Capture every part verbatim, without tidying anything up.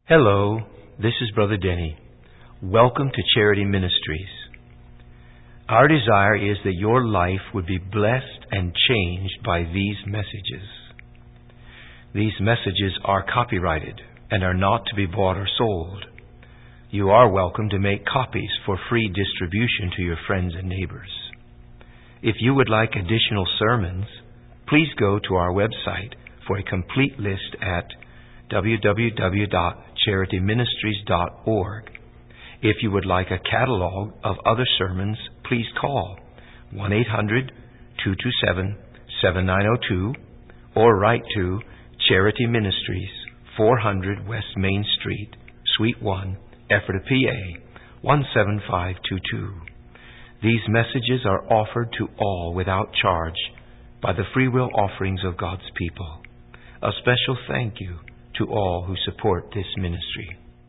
Hello, this is Brother Denny. Welcome to Charity Ministries. Our desire is that your life would be blessed and changed by these messages. These messages are copyrighted and are not to be bought or sold. You are welcome to make copies for free distribution to your friends and neighbors. If you would like additional sermons, please go to our website for a complete list at w w w dot charity ministries dot org. If you would like a catalog of other sermons, please call one eight hundred two two seven seven nine zero two or write to Charity Ministries, four hundred West Main Street, Suite one, Ephrata, P A one seven five two two. These messages are offered to all without charge by the free will offerings of God's people. A special thank you to all who support this ministry.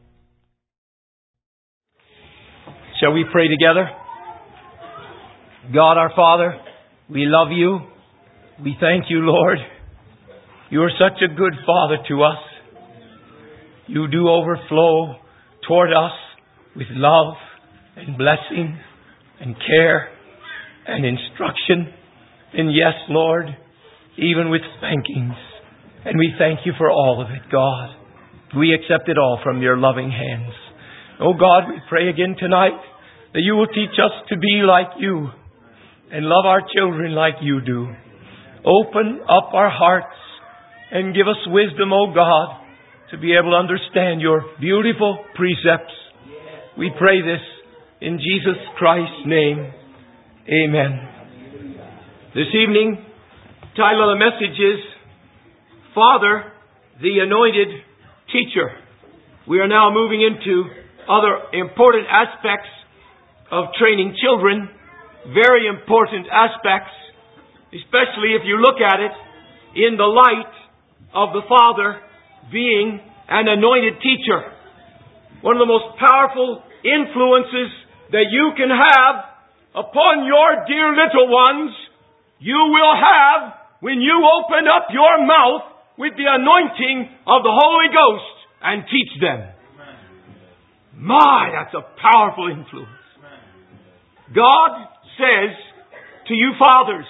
Shall we pray together? God our Father, we love you. We thank you, Lord. You are such a good Father to us. You do overflow toward us with love and blessing and care and instruction. And yes, Lord, even with spankings. And we thank you for all of it, God. We accept it all from your loving hands. Oh God, we pray again tonight that you will teach us to be like you and love our children like you do. Open up our hearts and give us wisdom, oh God, to be able to understand your beautiful precepts. We pray this in Jesus Christ's name. Amen. This evening, the title of the message is Father, the Anointed Teacher. We are now moving into other important aspects of training children. Very important aspects, especially if you look at it in the light of the Father being an anointed teacher. One of the most powerful influences that you can have upon your dear little ones, you will have when you open up your mouth with the anointing of the Holy Ghost and teach them. My, that's a powerful influence. God says to you fathers,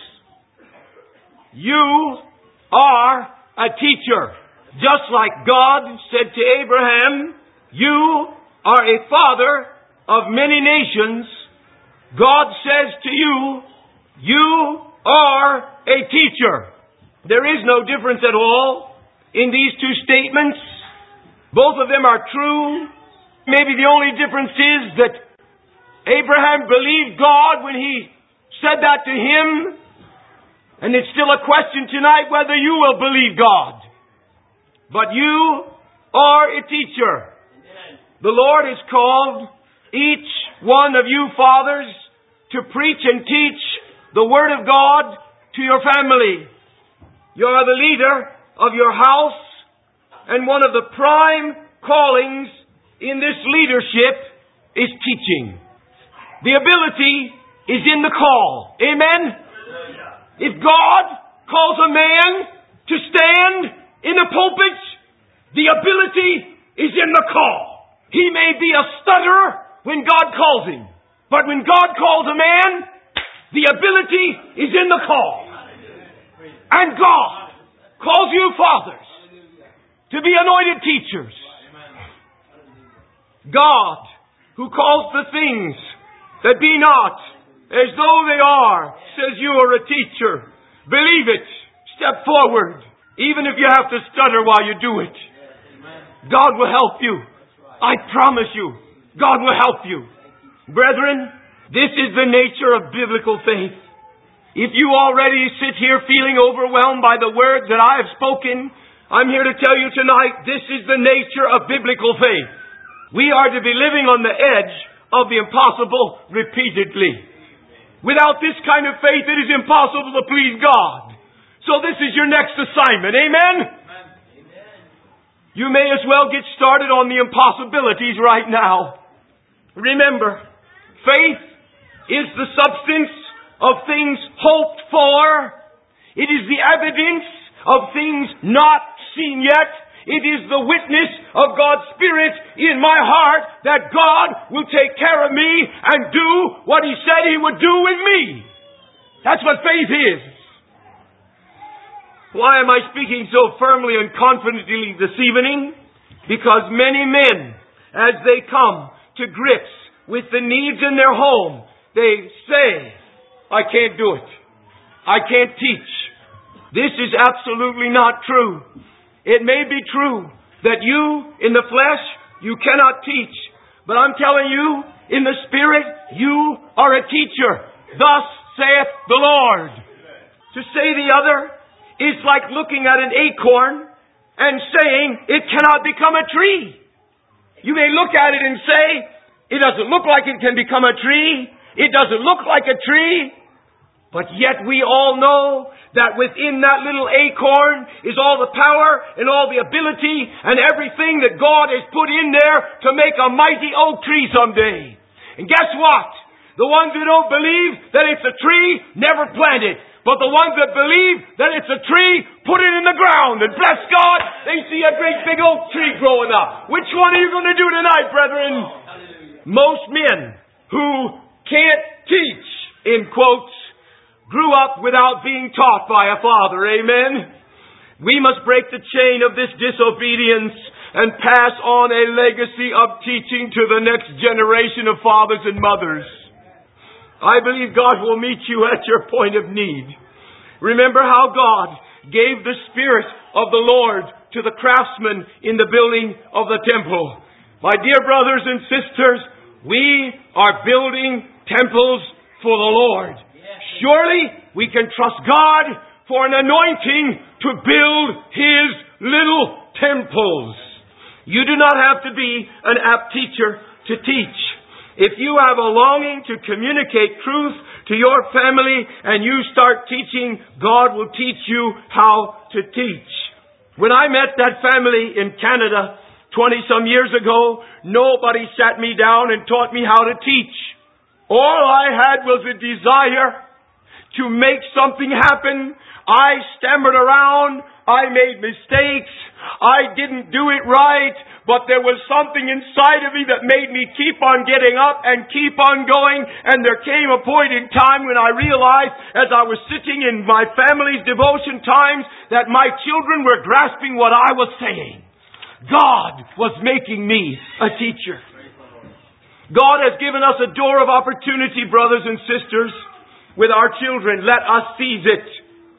you are a teacher. Just like God said to Abraham, you are a father of many nations. God says to you, you are a teacher. There is no difference at all in these two statements. Both of them are true. Maybe the only difference is that Abraham believed God when he said that to him. And it's still a question tonight whether you will believe God. But you are a teacher. The Lord has called each one of you fathers to preach and teach the Word of God to your family. You are the leader of your house, and one of the prime callings in this leadership is teaching. The ability is in the call. Amen? If God calls a man to stand in a pulpit, the ability is in the call. He may be a stutterer when God calls him, but when God calls a man, the ability is in the call. And God calls you fathers to be anointed teachers. God, who calls the things that be not as though they are, says you are a teacher. Believe it. Step forward. Even if you have to stutter while you do it. God will help you. I promise you. God will help you. Brethren, this is the nature of biblical faith. If you already sit here feeling overwhelmed by the words that I have spoken, I'm here to tell you tonight, this is the nature of biblical faith. We are to be living on the edge of the impossible repeatedly. Without this kind of faith, it is impossible to please God. So this is your next assignment. Amen? You may as well get started on the impossibilities right now. Remember, faith is the substance of things hoped for. It is the evidence of things not seen yet. It is the witness of God's Spirit in my heart that God will take care of me and do what He said He would do with me. That's what faith is. Why am I speaking so firmly and confidently this evening? Because many men, as they come to grips with the needs in their home, they say, I can't do it. I can't teach. This is absolutely not true. It may be true that you, in the flesh, you cannot teach. But I'm telling you, in the Spirit, you are a teacher. Thus saith the Lord. To say the other is like looking at an acorn and saying it cannot become a tree. You may look at it and say, it doesn't look like it can become a tree. It doesn't look like a tree. But yet we all know that within that little acorn is all the power and all the ability and everything that God has put in there to make a mighty oak tree someday. And guess what? The ones who don't believe that it's a tree, never plant it. But the ones that believe that it's a tree, put it in the ground. And bless God, they see a great big oak tree growing up. Which one are you going to do tonight, brethren? Most men who can't teach, in quotes, grew up without being taught by a father. Amen? We must break the chain of this disobedience and pass on a legacy of teaching to the next generation of fathers and mothers. I believe God will meet you at your point of need. Remember how God gave the Spirit of the Lord to the craftsmen in the building of the temple. My dear brothers and sisters, we are building temples for the Lord. Surely we can trust God for an anointing to build His little temples. You do not have to be an apt teacher to teach. If you have a longing to communicate truth to your family and you start teaching, God will teach you how to teach. When I met that family in Canada twenty some years ago, nobody sat me down and taught me how to teach. All I had was a desire to make something happen. I stammered around. I made mistakes. I didn't do it right. But there was something inside of me that made me keep on getting up and keep on going. And there came a point in time when I realized, as I was sitting in my family's devotion times, that my children were grasping what I was saying. God was making me a teacher. God has given us a door of opportunity, brothers and sisters, with our children. Let us seize it.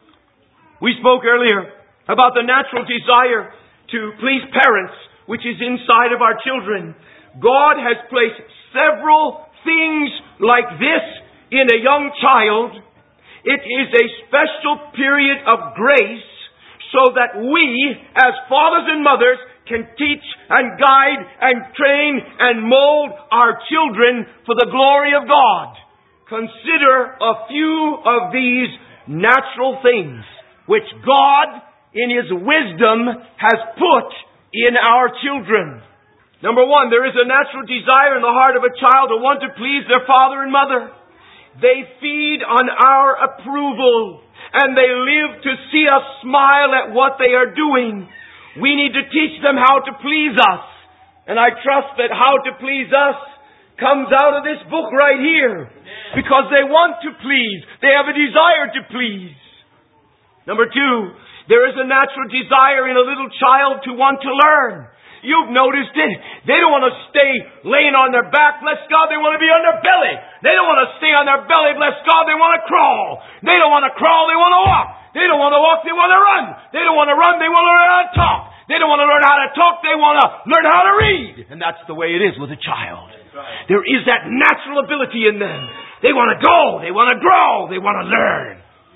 We spoke earlier about the natural desire to please parents, which is inside of our children. God has placed several things like this in a young child. It is a special period of grace so that we, as fathers and mothers, can teach and guide and train and mold our children for the glory of God. Consider a few of these natural things which God, in His wisdom, has put in our children. Number one, there is a natural desire in the heart of a child to want to please their father and mother. They feed on our approval, and they live to see us smile at what they are doing. We need to teach them how to please us. And I trust that how to please us comes out of this book right here. Because they want to please. They have a desire to please. Number two, there is a natural desire in a little child to want to learn. You've noticed it. They don't want to stay laying on their back, bless God. They want to be on their belly. They don't want to stay on their belly, bless God. They want to crawl. They don't want to crawl. They want to walk. They don't want to walk. They want to run. They don't want to run. They want to learn how to talk. They don't want to learn how to talk. They want to learn how to read. And that's the way it is with a child. There is that natural ability in them. They want to go. They want to grow. They want to learn.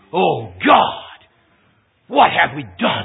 Oh God, what have we done?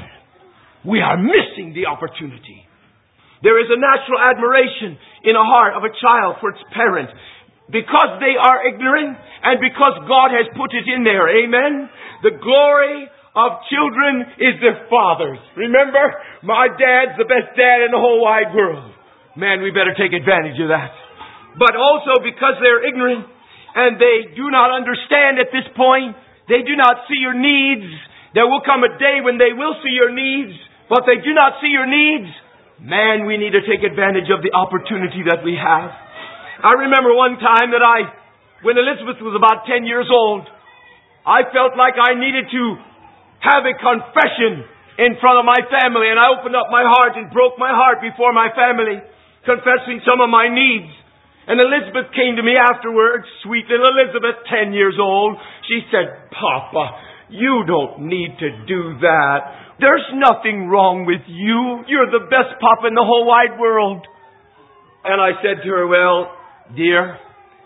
We are missing the opportunity. There is a natural admiration in the heart of a child for its parent because they are ignorant and because God has put it in there. Amen? The glory of children is their fathers. Remember, my dad's the best dad in the whole wide world. Man, we better take advantage of that. But also because they're ignorant and they do not understand at this point, they do not see your needs. There will come a day when they will see your needs. but they do not see your needs, man, we need to take advantage of the opportunity that we have. I remember one time that I, when Elizabeth was about ten years old, I felt like I needed to have a confession in front of my family, and I opened up my heart and broke my heart before my family, confessing some of my needs. And Elizabeth came to me afterwards, sweet little Elizabeth, ten years old. She said, Papa, you don't need to do that. There's nothing wrong with you. You're the best papa in the whole wide world. And I said to her, well, dear,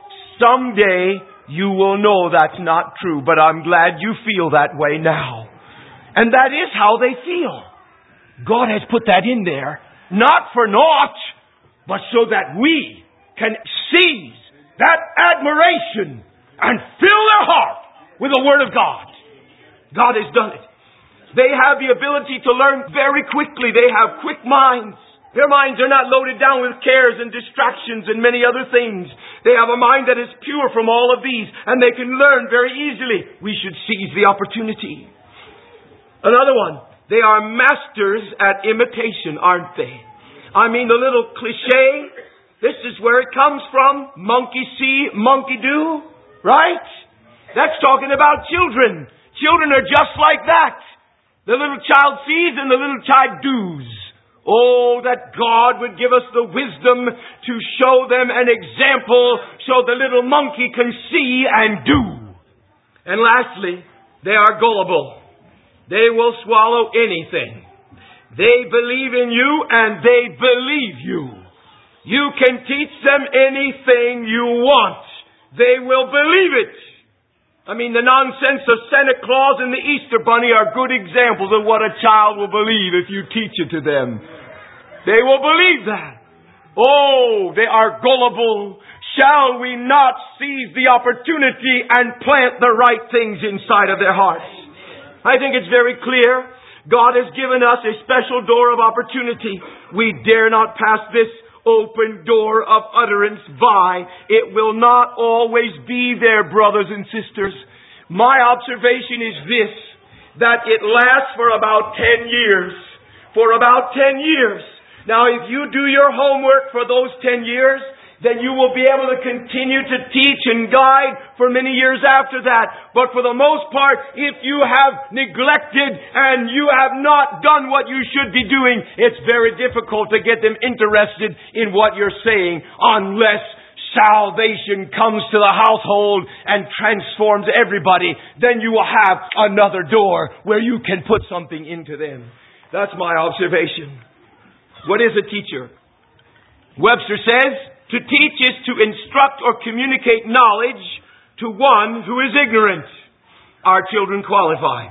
someday you will know that's not true, but I'm glad you feel that way now. And that is how they feel. God has put that in there, not for naught, but so that we can seize that admiration and fill their heart with the Word of God. God has done it. They have the ability to learn very quickly. They have quick minds. Their minds are not loaded down with cares and distractions and many other things. They have a mind that is pure from all of these, and they can learn very easily. We should seize the opportunity. Another one. They are masters at imitation, aren't they? I mean, the little cliche, this is where it comes from. Monkey see, monkey do. Right? That's talking about children. Children are just like that. The little child sees and the little child does. Oh, that God would give us the wisdom to show them an example so the little monkey can see and do. And lastly, they are gullible. They will swallow anything. They believe in you and they believe you. You can teach them anything you want. They will believe it. I mean, the nonsense of Santa Claus and the Easter Bunny are good examples of what a child will believe if you teach it to them. They will believe that. Oh, they are gullible. Shall we not seize the opportunity and plant the right things inside of their hearts? I think it's very clear. God has given us a special door of opportunity. We dare not pass this open door of utterance by. It will not always be there, brothers and sisters. My observation is this, that it lasts for about ten years. For about ten years. Now, if you do your homework for those ten years, then you will be able to continue to teach and guide for many years after that. But for the most part, if you have neglected and you have not done what you should be doing, it's very difficult to get them interested in what you're saying unless salvation comes to the household and transforms everybody. Then you will have another door where you can put something into them. That's my observation. What is a teacher? Webster says, to teach is to instruct or communicate knowledge to one who is ignorant. Our children qualify.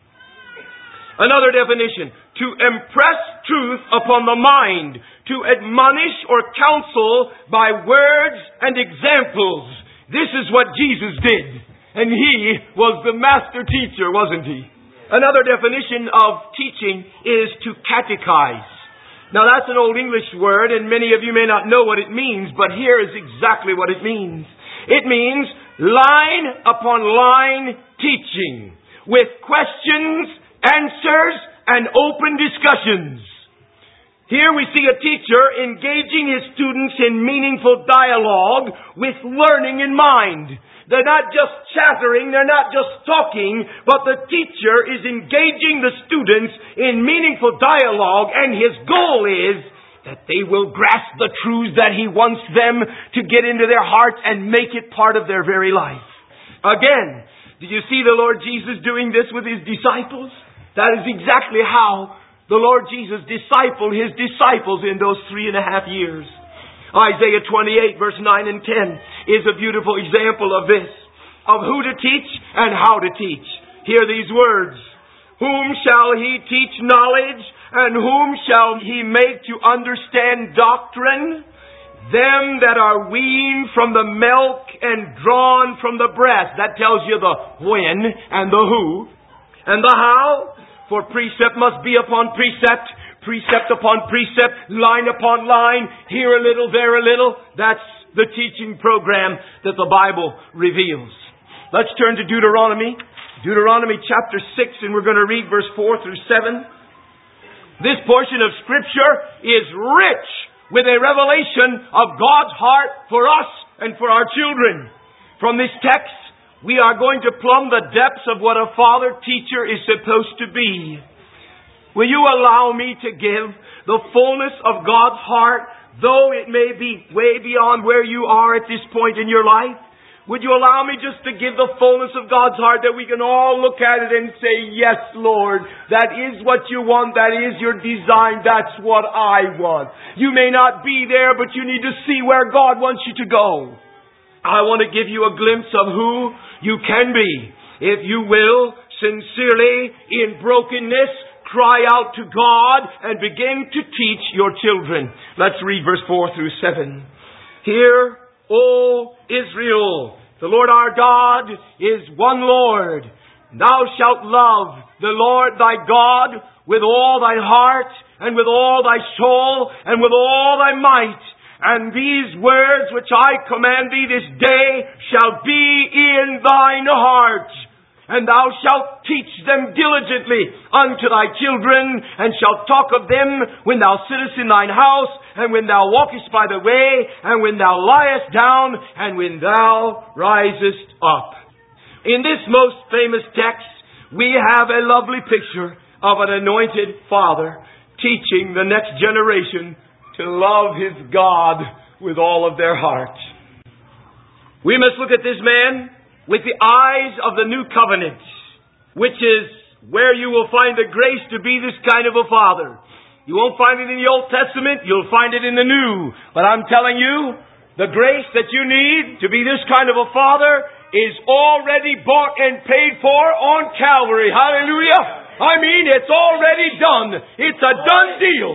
Another definition, to impress truth upon the mind, to admonish or counsel by words and examples. This is what Jesus did. And He was the master teacher, wasn't He? Another definition of teaching is to catechize. Now that's an old English word, and many of you may not know what it means, but here is exactly what it means. It means line upon line teaching, with questions, answers, and open discussions. Here we see a teacher engaging his students in meaningful dialogue with learning in mind. They're not just chattering, they're not just talking, but the teacher is engaging the students in meaningful dialogue, and his goal is that they will grasp the truths that he wants them to get into their hearts and make it part of their very life. Again, did you see the Lord Jesus doing this with His disciples? That is exactly how the Lord Jesus discipled His disciples in those three and a half years. Isaiah twenty-eight verse nine and ten is a beautiful example of this, of who to teach and how to teach. Hear these words. Whom shall He teach knowledge, and whom shall He make to understand doctrine? Them that are weaned from the milk and drawn from the breast. That tells you the when and the who. And the how. For precept must be upon precept. Precept upon precept, line upon line, here a little, there a little. That's the teaching program that the Bible reveals. Let's turn to Deuteronomy. Deuteronomy chapter six, and we're going to read verse four through seven. This portion of Scripture is rich with a revelation of God's heart for us and for our children. From this text, we are going to plumb the depths of what a father-teacher is supposed to be. Will you allow me to give the fullness of God's heart, though it may be way beyond where you are at this point in your life? Would you allow me just to give the fullness of God's heart that we can all look at it and say, yes, Lord, that is what you want, that is your design, that's what I want. You may not be there, but you need to see where God wants you to go. I want to give you a glimpse of who you can be. If you will, sincerely, in brokenness, cry out to God and begin to teach your children. Let's read verse four through seven. Hear, O Israel, the Lord our God is one Lord. Thou shalt love the Lord thy God with all thy heart, and with all thy soul, and with all thy might. And these words which I command thee this day shall be in thine heart. And thou shalt teach them diligently unto thy children, and shalt talk of them when thou sittest in thine house, and when thou walkest by the way, and when thou liest down, and when thou risest up. In this most famous text, we have a lovely picture of an anointed father teaching the next generation to love his God with all of their heart. We must look at this man with the eyes of the new covenant, which is where you will find the grace to be this kind of a father. You won't find it in the Old Testament, you'll find it in the New. But I'm telling you, the grace that you need to be this kind of a father is already bought and paid for on Calvary. Hallelujah! I mean, it's already done. It's a done deal.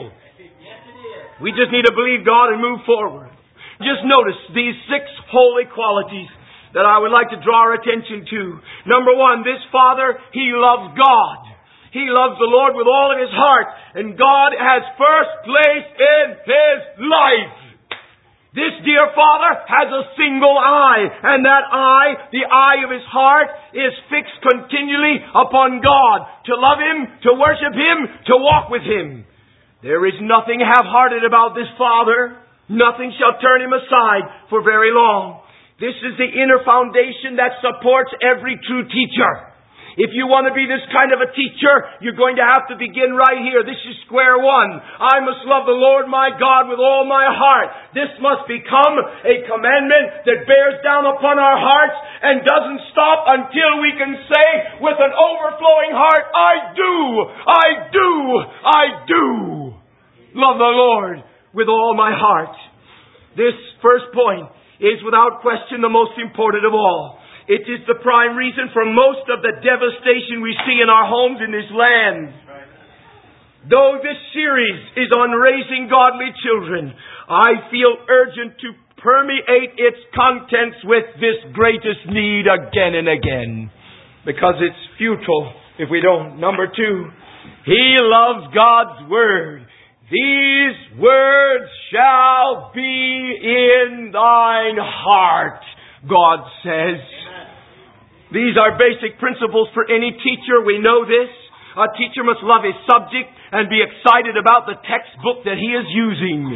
We just need to believe God and move forward. Just notice these six holy qualities that I would like to draw our attention to. Number one, this father, he loves God. He loves the Lord with all of his heart. And God has first place in his life. This dear father has a single eye. And that eye, the eye of his heart, is fixed continually upon God. To love him, to worship him, to walk with him. There is nothing half-hearted about this father. Nothing shall turn him aside for very long. This is the inner foundation that supports every true teacher. If you want to be this kind of a teacher, you're going to have to begin right here. This is square one. I must love the Lord my God with all my heart. This must become a commandment that bears down upon our hearts and doesn't stop until we can say with an overflowing heart, I do, I do, I do love the Lord with all my heart. This first point is without question the most important of all. It is the prime reason for most of the devastation we see in our homes in this land. Though this series is on raising godly children, I feel urgent to permeate its contents with this greatest need again and again. Because it's futile if we don't. Number two, he loves God's Word. These words shall be in thine heart, God says. These are basic principles for any teacher. We know this. A teacher must love his subject and be excited about the textbook that he is using.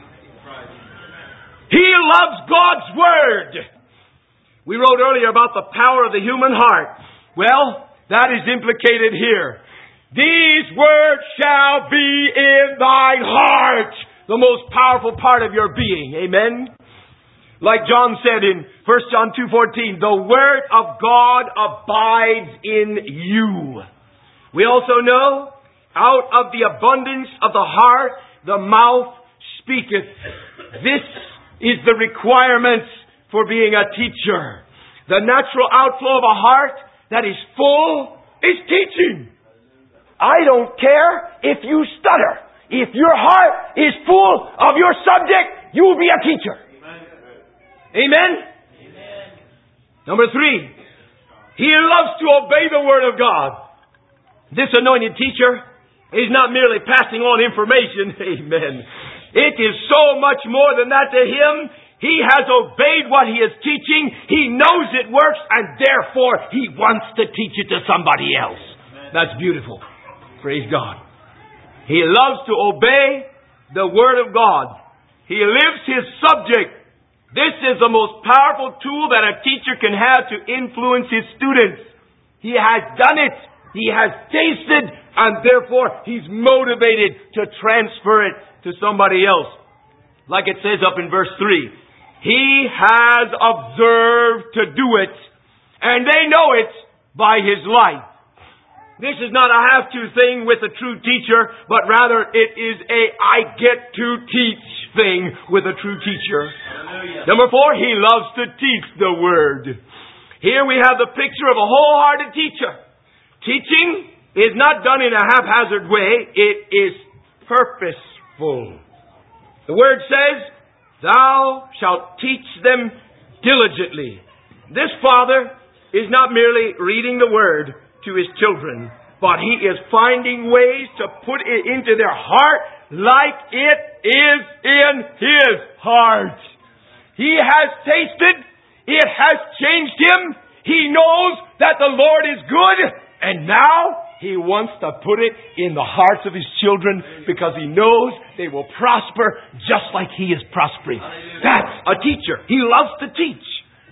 He loves God's Word. We wrote earlier about the power of the human heart. Well, that is implicated here. These words shall be in thine heart. The most powerful part of your being. Amen? Like John said in First John two fourteen, the Word of God abides in you. We also know, out of the abundance of the heart, the mouth speaketh. This is the requirements for being a teacher. The natural outflow of a heart that is full is teaching. I don't care if you stutter. If your heart is full of your subject, you will be a teacher. Amen? Amen. Number three, he loves to obey the Word of God. This anointed teacher is not merely passing on information. Amen. It is so much more than that to him. He has obeyed what he is teaching. He knows it works, and therefore he wants to teach it to somebody else. That's beautiful. Praise God. He loves to obey the Word of God. He lives His subject. This is the most powerful tool that a teacher can have to influence his students. He has done it. He has tasted, and therefore he's motivated to transfer it to somebody else. Like it says up in verse three. He has observed to do it, and they know it by his life. This is not a have-to thing with a true teacher, but rather it is a I get to teach thing with a true teacher. Hallelujah. Number four, he loves to teach the Word. Here we have the picture of a wholehearted teacher. Teaching is not done in a haphazard way. It is purposeful. The Word says, thou shalt teach them diligently. This father is not merely reading the Word to his children, but he is finding ways to put it into their heart like it is in his heart. He has tasted. It has changed him. He knows that the Lord is good, and now he wants to put it in the hearts of his children because he knows they will prosper just like he is prospering. That's a teacher. He loves to teach.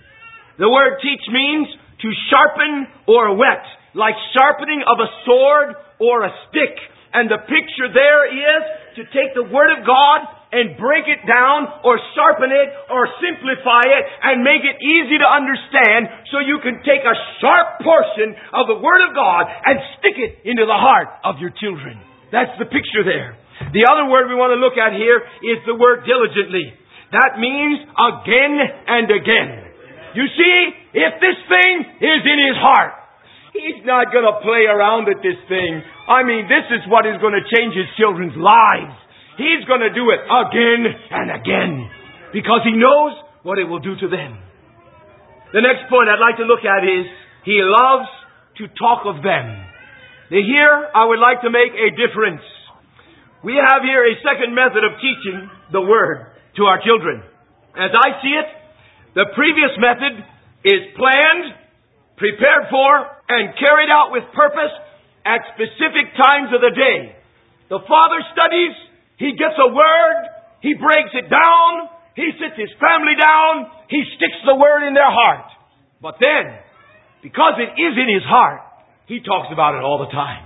The word teach means to sharpen or whet, like sharpening of a sword or a stick. And the picture there is to take the Word of God and break it down or sharpen it or simplify it and make it easy to understand so you can take a sharp portion of the Word of God and stick it into the heart of your children. That's the picture there. The other word we want to look at here is the word diligently. That means again and again. You see, if this thing is in his heart, he's not going to play around at this thing. I mean, this is what is going to change his children's lives. He's going to do it again and again because he knows what it will do to them. The next point I'd like to look at is he loves to talk of them. Now here, I would like to make a difference. We have here a second method of teaching the Word to our children. As I see it, the previous method is planned, prepared for, and carried out with purpose at specific times of the day. The father studies, he gets a word, he breaks it down, he sits his family down, he sticks the word in their heart. But then, because it is in his heart, he talks about it all the time.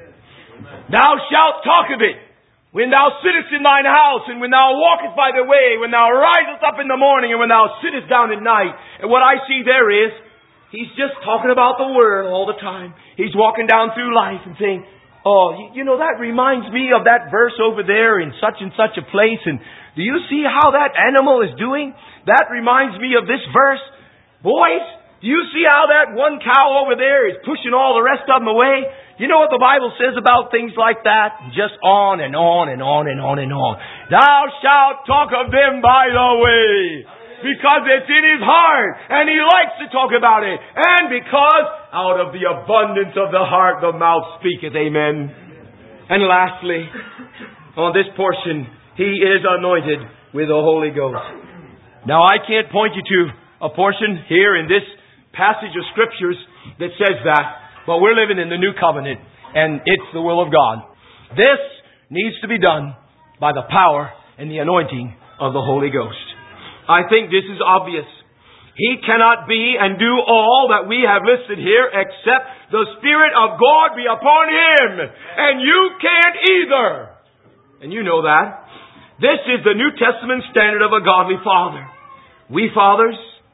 Thou shalt talk of it when thou sittest in thine house, and when thou walkest by the way, when thou risest up in the morning, and when thou sittest down at night. And what I see there is, he's just talking about the Word all the time. He's walking down through life and saying, oh, you, you know, that reminds me of that verse over there in such and such a place. And do you see how that animal is doing? That reminds me of this verse. Boys, do you see how that one cow over there is pushing all the rest of them away? You know what the Bible says about things like that? Just on and on and on and on and on. Thou shalt talk of them by the way. Because it's in his heart, and he likes to talk about it. And because out of the abundance of the heart, the mouth speaketh. Amen. And lastly, on this portion, he is anointed with the Holy Ghost. Now, I can't point you to a portion here in this passage of Scriptures that says that, but we're living in the new covenant, and it's the will of God. This needs to be done by the power and the anointing of the Holy Ghost. I think this is obvious. He cannot be and do all that we have listed here except the Spirit of God be upon him. And you can't either. And you know that. This is the New Testament standard of a godly father. We fathers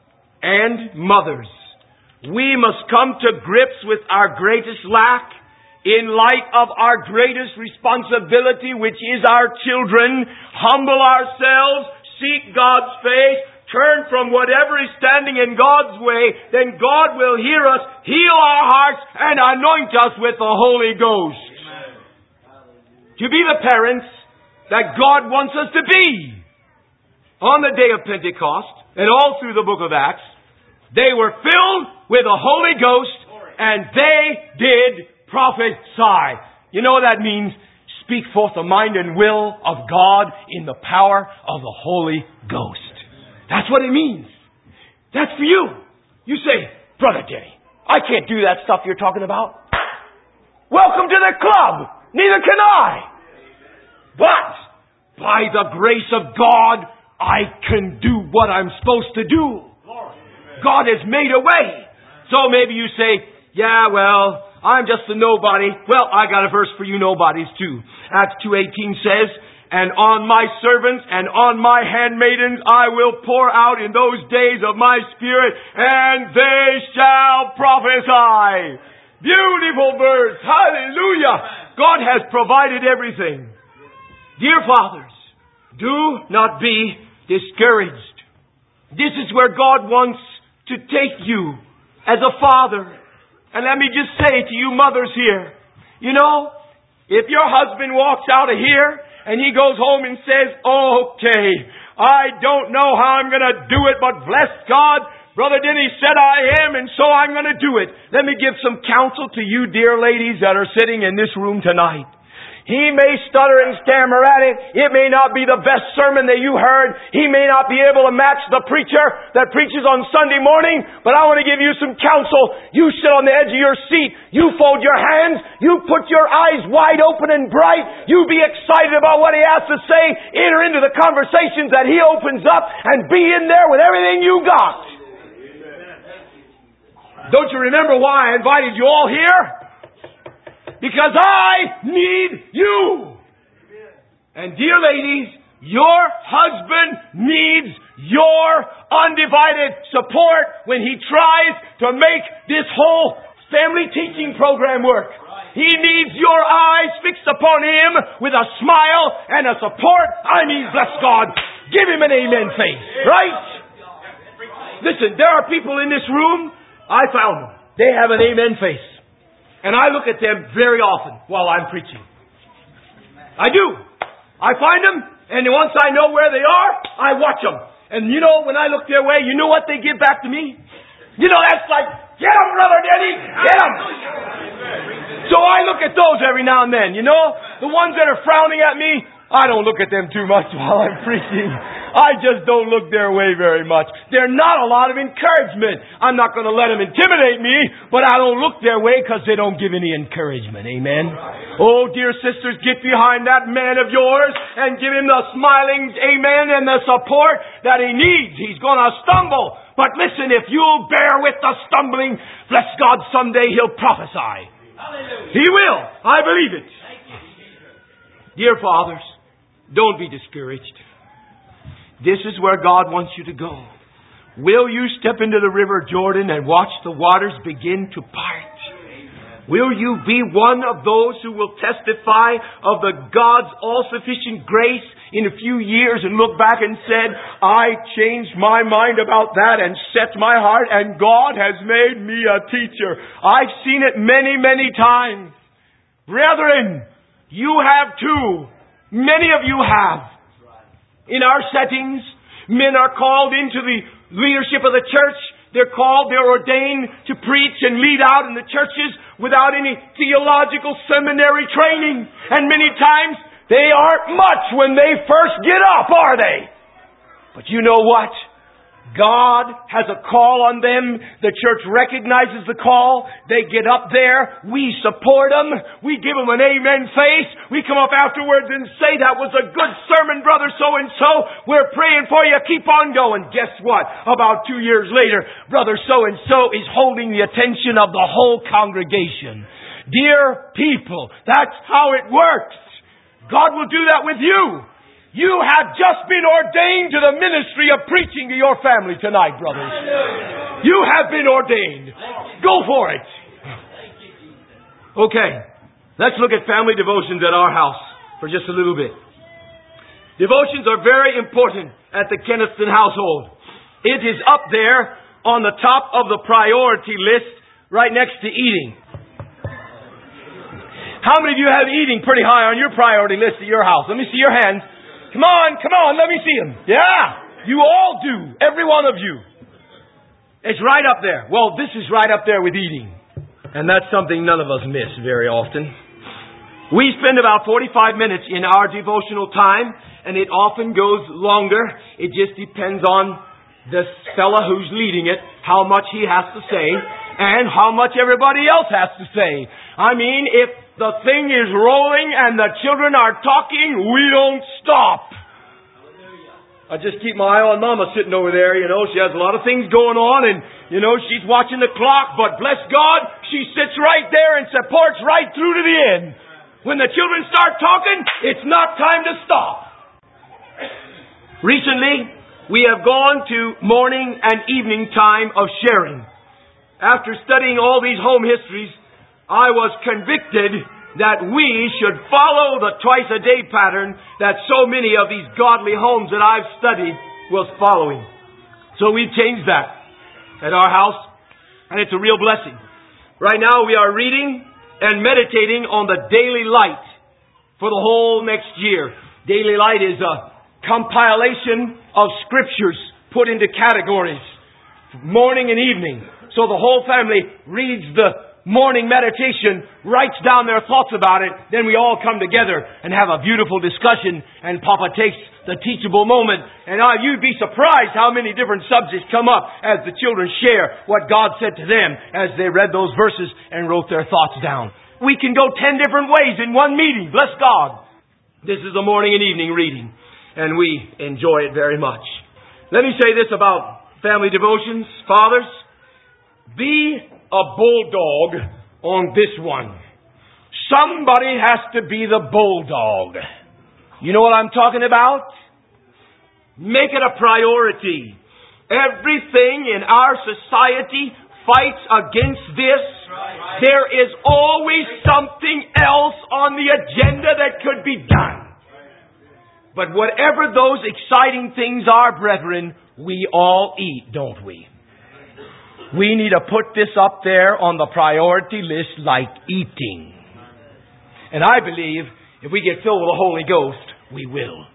and mothers, we must come to grips with our greatest lack in light of our greatest responsibility, which is our children. Humble ourselves, seek God's face, turn from whatever is standing in God's way, then God will hear us, heal our hearts, and anoint us with the Holy Ghost. Amen. To be the parents that God wants us to be. On the day of Pentecost, and all through the book of Acts, they were filled with the Holy Ghost, and they did prophesy. You know what that means? Speak forth the mind and will of God in the power of the Holy Ghost. That's what it means. That's for you. You say, Brother Denny, I can't do that stuff you're talking about. Welcome to the club. Neither can I. But by the grace of God, I can do what I'm supposed to do. God has made a way. So maybe you say, yeah, well, I'm just a nobody. Well, I got a verse for you nobodies too. Acts two eighteen says, and on my servants and on my handmaidens I will pour out in those days of my Spirit, and they shall prophesy. Beautiful verse. Hallelujah. God has provided everything. Dear fathers, do not be discouraged. This is where God wants to take you as a father. And let me just say to you mothers here, you know, if your husband walks out of here and he goes home and says, okay, I don't know how I'm going to do it, but bless God, Brother Denny said I am, and so I'm going to do it. Let me give some counsel to you dear ladies that are sitting in this room tonight. He may stutter and stammer at it. It may not be the best sermon that you heard. He may not be able to match the preacher that preaches on Sunday morning. But I want to give you some counsel. You sit on the edge of your seat. You fold your hands. You put your eyes wide open and bright. You be excited about what He has to say. Enter into the conversations that He opens up and be in there with everything you got. Don't you remember why I invited you all here? Because I need you. And dear ladies, your husband needs your undivided support when he tries to make this whole family teaching program work. He needs your eyes fixed upon him with a smile and a support. I mean, bless God, give him an amen face, right? Listen, there are people in this room, I found them. They have an amen face. And I look at them very often while I'm preaching. I do. I find them, and once I know where they are, I watch them. And you know, when I look their way, you know what they give back to me? You know, that's like, get them, Brother Denny, get them. So I look at those every now and then, you know? The ones that are frowning at me, I don't look at them too much while I'm preaching. I just don't look their way very much. They're not a lot of encouragement. I'm not going to let them intimidate me, but I don't look their way because they don't give any encouragement. Amen? Oh, dear sisters, get behind that man of yours and give him the smiling amen and the support that he needs. He's going to stumble. But listen, if you'll bear with the stumbling, bless God, someday he'll prophesy. Hallelujah. He will. I believe it. Dear fathers, don't be discouraged. This is where God wants you to go. Will you step into the river Jordan and watch the waters begin to part? Will you be one of those who will testify of the God's all-sufficient grace in a few years and look back and said, I changed my mind about that and set my heart, and God has made me a teacher. I've seen it many, many times. Brethren, you have too. Many of you have. In our settings, men are called into the leadership of the church. They're called, they're ordained to preach and lead out in the churches without any theological seminary training. And many times, they aren't much when they first get up, are they? But you know what? God has a call on them. The church recognizes the call. They get up there. We support them. We give them an amen face. We come up afterwards and say, that was a good sermon, brother so-and-so. We're praying for you. Keep on going. Guess what? About two years later, brother so-and-so is holding the attention of the whole congregation. Dear people, that's how it works. God will do that with you. You have just been ordained to the ministry of preaching to your family tonight, brothers. You have been ordained. Go for it. Okay. Let's look at family devotions at our house for just a little bit. Devotions are very important at the Kenniston household. It is up there on the top of the priority list right next to eating. How many of you have eating pretty high on your priority list at your house? Let me see your hands. Come on, come on, let me see them. Yeah, you all do. Every one of you. It's right up there. Well, this is right up there with eating. And that's something none of us miss very often. We spend about forty-five minutes in our devotional time, and it often goes longer. It just depends on the fella who's leading it, how much he has to say, and how much everybody else has to say. I mean, if the thing is rolling and the children are talking, we don't stop. I just keep my eye on Mama sitting over there, you know. She has a lot of things going on and, you know, she's watching the clock, but bless God, she sits right there and supports right through to the end. When the children start talking, it's not time to stop. Recently, we have gone to morning and evening time of sharing. After studying all these home histories, I was convicted that we should follow the twice-a-day pattern that so many of these godly homes that I've studied was following. So we've changed that at our house, and it's a real blessing. Right now we are reading and meditating on the daily light for the whole next year. Daily light is a compilation of scriptures put into categories, morning and evening. So the whole family reads the morning meditation, writes down their thoughts about it, then we all come together and have a beautiful discussion, and Papa takes the teachable moment. And uh, you'd be surprised how many different subjects come up as the children share what God said to them as they read those verses and wrote their thoughts down. We can go ten different ways in one meeting. Bless God. This is a morning and evening reading, and we enjoy it very much. Let me say this about family devotions. Fathers, be a bulldog on this one. Somebody has to be the bulldog. You know what I'm talking about? Make it a priority. Everything in our society fights against this. There is always something else on the agenda that could be done. But whatever those exciting things are, brethren, we all eat, don't we? We need to put this up there on the priority list like eating. And I believe if we get filled with the Holy Ghost, we will.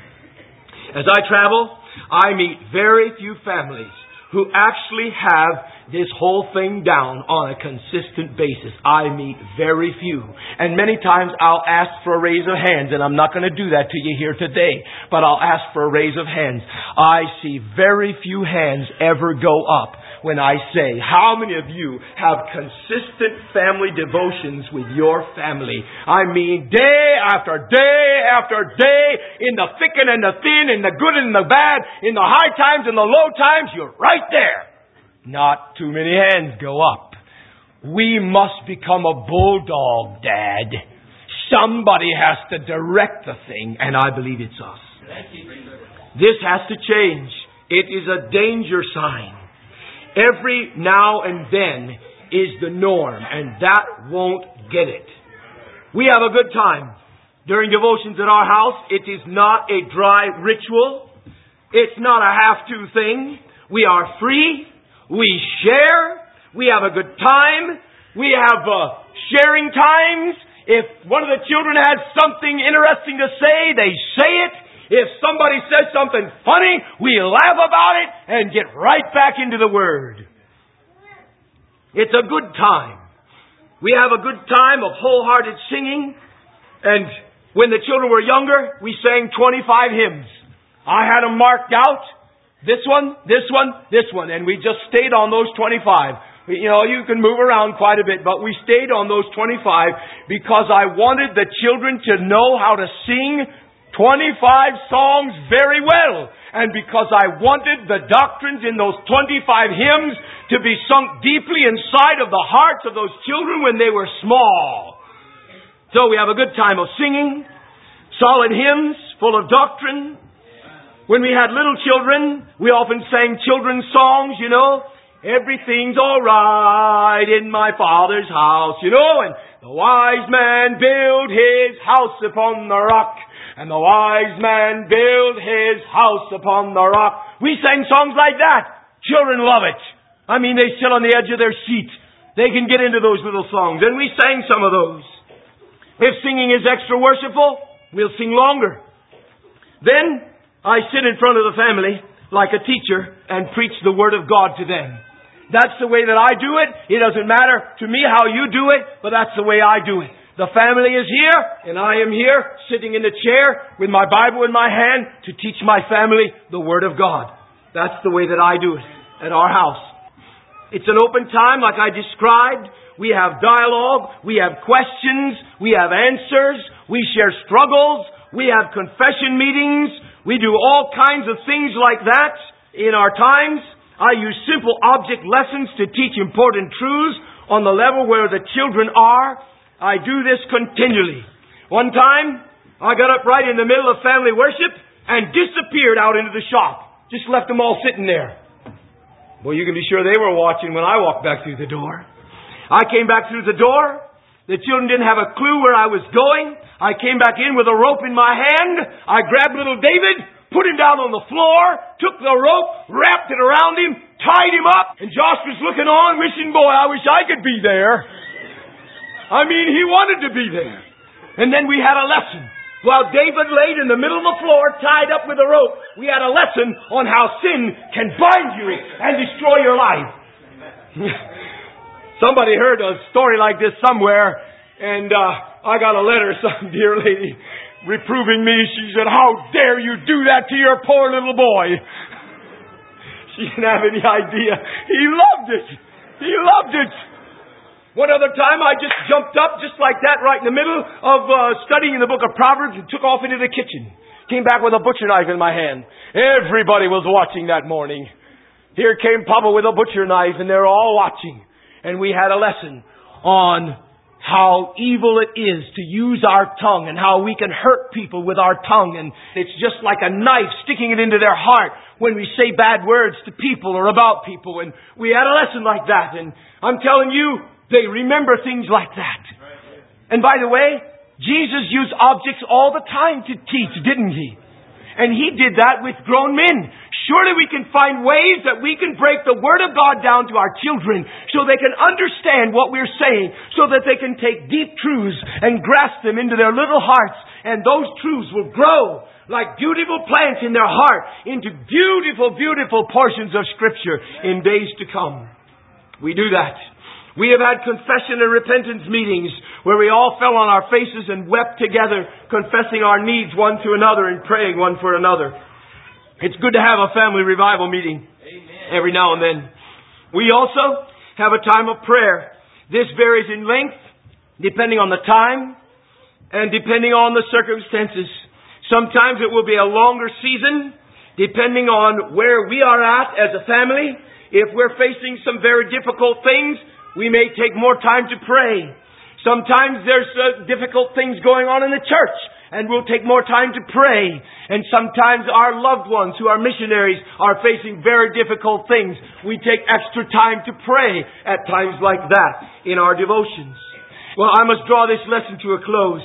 As I travel, I meet very few families who actually have this whole thing down on a consistent basis. I meet very few. And many times I'll ask for a raise of hands, and I'm not going to do that to you here today, but I'll ask for a raise of hands. I see very few hands ever go up when I say, how many of you have consistent family devotions with your family? I mean, day after day after day, in the thick and the thin, in the good and the bad, in the high times and the low times, you're right there. Not too many hands go up. We must become a bulldog, Dad. Somebody has to direct the thing, and I believe it's us. This has to change. It is a danger sign. Every now and then is the norm, and that won't get it. We have a good time during devotions at our house. It is not a dry ritual. It's not a have-to thing. We are free. We share. We have a good time. We have uh, sharing times. If one of the children has something interesting to say, they say it. If somebody says something funny, we laugh about it and get right back into the Word. It's a good time. We have a good time of wholehearted singing. And when the children were younger, we sang twenty-five hymns. I had them marked out. This one, this one, this one. And we just stayed on those twenty-five. You know, you can move around quite a bit, but we stayed on those twenty-five because I wanted the children to know how to sing twenty-five songs very well. And because I wanted the doctrines in those twenty-five hymns to be sunk deeply inside of the hearts of those children when they were small. So we have a good time of singing, solid hymns full of doctrine. When we had little children, we often sang children's songs, you know. Everything's all right in my Father's house, you know. And the wise man built his house upon the rock. And the wise man built his house upon the rock. We sang songs like that. Children love it. I mean, they sit on the edge of their seat. They can get into those little songs. And we sang some of those. If singing is extra worshipful, we'll sing longer. Then I sit in front of the family like a teacher and preach the Word of God to them. That's the way that I do it. It doesn't matter to me how you do it, but that's the way I do it. The family is here, and I am here, sitting in the chair with my Bible in my hand to teach my family the Word of God. That's the way that I do it at our house. It's an open time like I described. We have dialogue. We have questions. We have answers. We share struggles. We have confession meetings. We do all kinds of things like that in our times. I use simple object lessons to teach important truths on the level where the children are. I do this continually. One time, I got up right in the middle of family worship and disappeared out into the shop. Just left them all sitting there. Well, you can be sure they were watching when I walked back through the door. I came back through the door. The children didn't have a clue where I was going. I came back in with a rope in my hand. I grabbed little David, put him down on the floor, took the rope, wrapped it around him, tied him up, and Josh was looking on, wishing, boy, I wish I could be there. I mean, he wanted to be there. And then we had a lesson. While David laid in the middle of the floor, tied up with a rope, we had a lesson on how sin can bind you and destroy your life. Somebody heard a story like this somewhere, and uh, I got a letter, some dear lady reproving me. She said, how dare you do that to your poor little boy? She didn't have any idea. He loved it. He loved it. One other time I just jumped up just like that right in the middle of uh, studying the book of Proverbs and took off into the kitchen. Came back with a butcher knife in my hand. Everybody was watching that morning. Here came Papa with a butcher knife and they're all watching. And we had a lesson on how evil it is to use our tongue and how we can hurt people with our tongue. And it's just like a knife sticking it into their heart when we say bad words to people or about people. And we had a lesson like that. And I'm telling you, they remember things like that. And by the way, Jesus used objects all the time to teach, didn't He? And He did that with grown men. Surely we can find ways that we can break the Word of God down to our children so they can understand what we're saying, so that they can take deep truths and grasp them into their little hearts. And those truths will grow like beautiful plants in their heart into beautiful, beautiful portions of Scripture in days to come. We do that. We have had confession and repentance meetings where we all fell on our faces and wept together, confessing our needs one to another and praying one for another. It's good to have a family revival meeting. Amen. Every now and then. We also have a time of prayer. This varies in length, depending on the time and depending on the circumstances. Sometimes it will be a longer season, depending on where we are at as a family. If we're facing some very difficult things, we may take more time to pray. Sometimes there's uh, difficult things going on in the church, and we'll take more time to pray. And sometimes our loved ones who are missionaries are facing very difficult things. We take extra time to pray at times like that in our devotions. Well, I must draw this lesson to a close.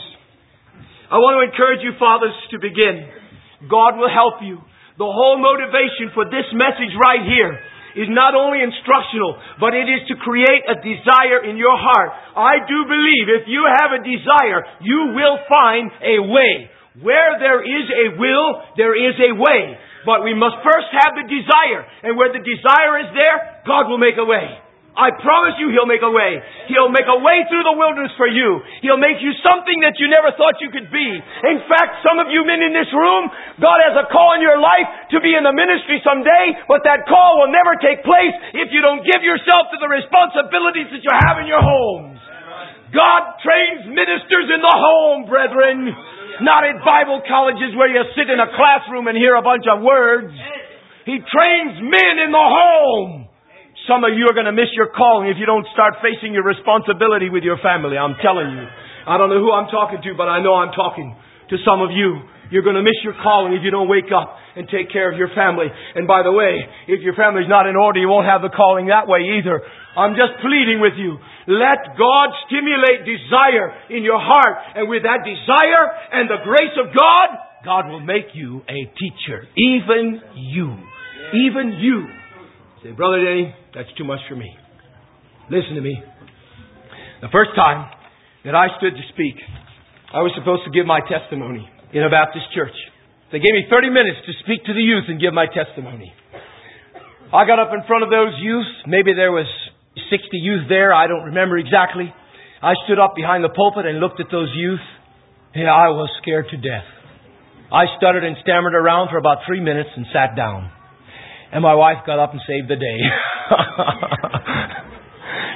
I want to encourage you, fathers, to begin. God will help you. The whole motivation for this message right here is not only instructional, but it is to create a desire in your heart. I do believe if you have a desire, you will find a way. Where there is a will, there is a way. But we must first have the desire. And where the desire is there, God will make a way. I promise you He'll make a way. He'll make a way through the wilderness for you. He'll make you something that you never thought you could be. In fact, some of you men in this room, God has a call in your life to be in the ministry someday, but that call will never take place if you don't give yourself to the responsibilities that you have in your homes. God trains ministers in the home, brethren. Not at Bible colleges where you sit in a classroom and hear a bunch of words. He trains men in the home. Some of you are going to miss your calling if you don't start facing your responsibility with your family. I'm telling you. I don't know who I'm talking to, but I know I'm talking to some of you. You're going to miss your calling if you don't wake up and take care of your family. And by the way, if your family's not in order, you won't have the calling that way either. I'm just pleading with you. Let God stimulate desire in your heart. And with that desire and the grace of God, God will make you a teacher. Even you. Even you. Say, Brother Denny, that's too much for me. Listen to me. The first time that I stood to speak, I was supposed to give my testimony in a Baptist church. They gave me thirty minutes to speak to the youth and give my testimony. I got up in front of those youth. Maybe there was sixty youth there. I don't remember exactly. I stood up behind the pulpit and looked at those youth. And I was scared to death. I stuttered and stammered around for about three minutes and sat down. And my wife got up and saved the day.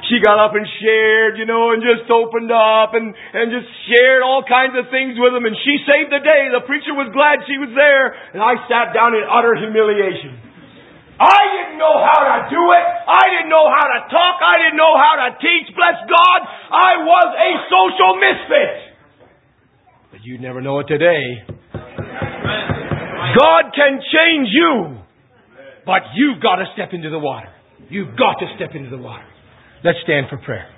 she got up and shared, you know, and just opened up and, and just shared all kinds of things with them. And she saved the day. The preacher was glad she was there. And I sat down in utter humiliation. I didn't know how to do it. I didn't know how to talk. I didn't know how to teach. Bless God, I was a social misfit. But you'd never know it today. God can change you. But you've got to step into the water. You've got to step into the water. Let's stand for prayer.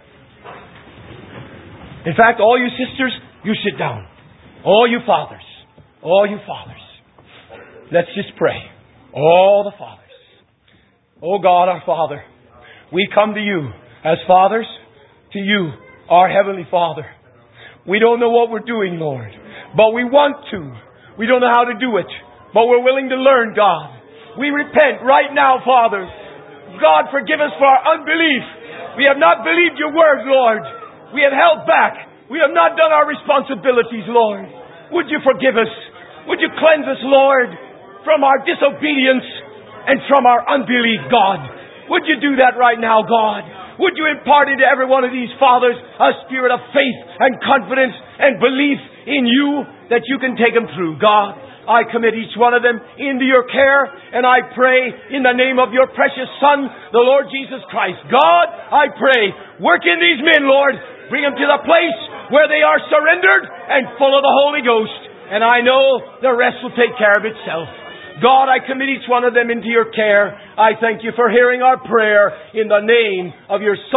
In fact, all you sisters, you sit down. All you fathers. All you fathers. Let's just pray. All the fathers. Oh God, our Father, we come to you as fathers, to you, our Heavenly Father. We don't know what we're doing, Lord, but we want to. We don't know how to do it, but we're willing to learn, God. We repent right now, Father. God, forgive us for our unbelief. We have not believed your word, Lord. We have held back. We have not done our responsibilities, Lord. Would you forgive us? Would you cleanse us, Lord, from our disobedience and from our unbelief, God? Would you do that right now, God? Would you impart into every one of these fathers a spirit of faith and confidence and belief in you that you can take them through, God? I commit each one of them into your care, and I pray in the name of your precious Son, the Lord Jesus Christ. God, I pray, work in these men, Lord. Bring them to the place where they are surrendered and full of the Holy Ghost. And I know the rest will take care of itself. God, I commit each one of them into your care. I thank you for hearing our prayer in the name of your Son.